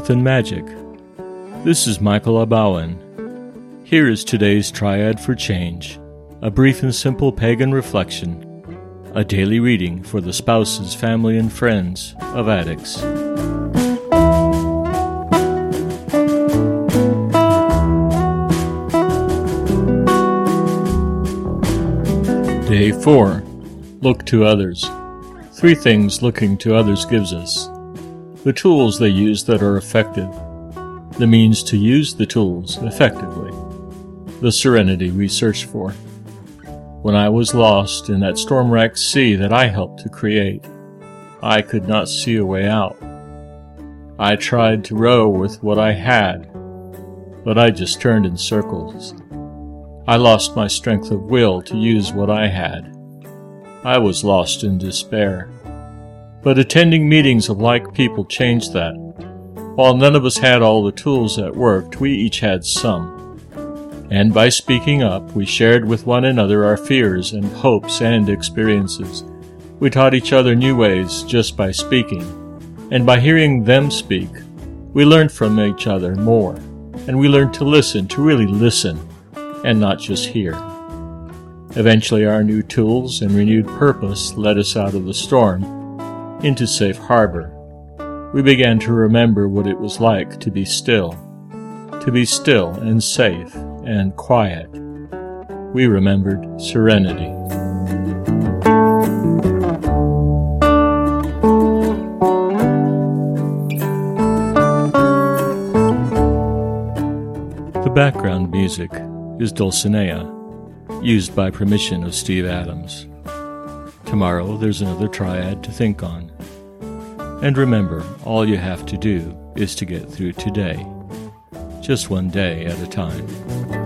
Truth and Magic. This is Michael Abauen. Here is today's Triad for Change, a brief and simple pagan reflection, a daily reading for the spouses, family, and friends of addicts. Day 4. Look to others. 3 things looking to others gives us: the tools they use that are effective, the means to use the tools effectively, the serenity we search for. When I was lost in that storm-racked sea that I helped to create, I could not see a way out. I tried to row with what I had, but I just turned in circles. I lost my strength of will to use what I had. I was lost in despair. But attending meetings of like people changed that. While none of us had all the tools that worked, we each had some. And by speaking up, we shared with one another our fears and hopes and experiences. We taught each other new ways just by speaking. And by hearing them speak, we learned from each other more. And we learned to listen, to really listen, and not just hear. Eventually, our new tools and renewed purpose led us out of the storm into safe harbor. We began to remember what it was like to be still and safe and quiet. We remembered serenity. The background music is Dulcinea, used by permission of Steve Adams. Tomorrow there's another triad to think on. And remember, all you have to do is to get through today, just one day at a time.